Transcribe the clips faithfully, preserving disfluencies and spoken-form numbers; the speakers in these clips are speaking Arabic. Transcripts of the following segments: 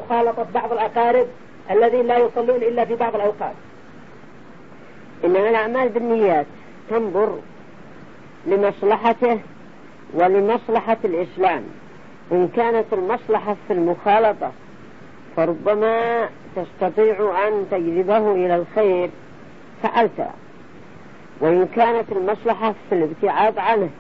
مخالطة بعض الأقارب الذين لا يصلون إلا في بعض الأوقات. إنما الأعمال بالنيات تنظر لمصلحته ولمصلحة الإسلام. إن كانت المصلحة في المخالطة فربما تستطيع أن تجذبه إلى الخير فعلت، وإن كانت المصلحة في الابتعاد عنه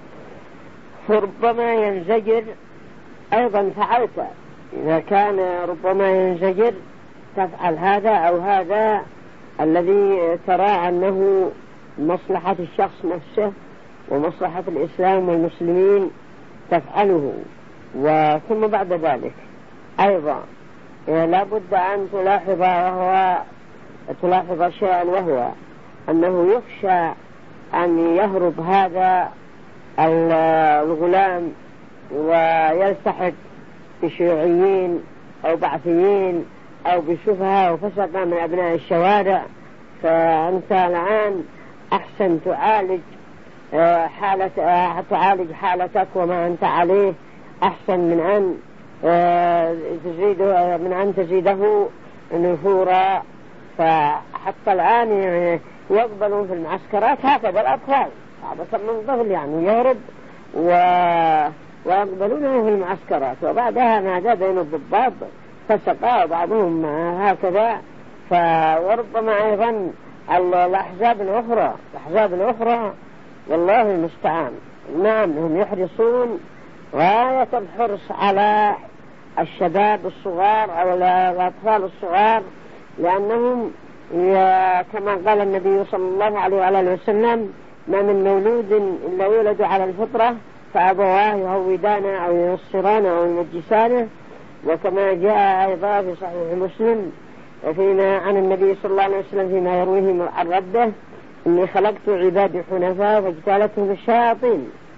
فربما ينزجر أيضا فعلت. إذا كان ربما ينزجر تفعل هذا أو هذا الذي ترى أنه مصلحة الشخص نفسه ومصلحة الإسلام والمسلمين تفعله. وثم بعد ذلك أيضا لا بد أن تلاحظ وهو تلاحظ شيئا، وهو أنه يخشى أن يهرب هذا الغلام ويلتحق بشيوعيين أو بعثيين أو بشفهاء وفسقة من أبناء الشوارع. فأنت الآن أحسن تعالج حالة تعالج حالتك وما أنت عليه أحسن من أن تزيد من أن تزيده نفورا. فحتى الآن يعني يقبلون في المعسكرات هكذا الأطفال، هذا من ظهر يعني يهرب و... ويقبلونه في المعسكرات، وبعدها ماذا بين الضباط فسقا وبعضهم هكذا. وربما أيضا الأحزاب الأخرى الأحزاب الأخرى والله المستعان، نعم هم يحرصون غاية الحرص على الشباب الصغار أو الأطفال الصغار، لأنهم كما قال النبي صلى الله عليه وآله وسلم: ما من مولود إلا يولد على الفطرة فأبواه يهودانه أو ينصرانه أو يمجسانه. وكما جاء أيضا في صحيح مسلم فيما عن النبي صلى الله عليه وسلم فيما يرويه عن ربه: إني خلقت عبادي حنفاء فاجتالتهم الشياطين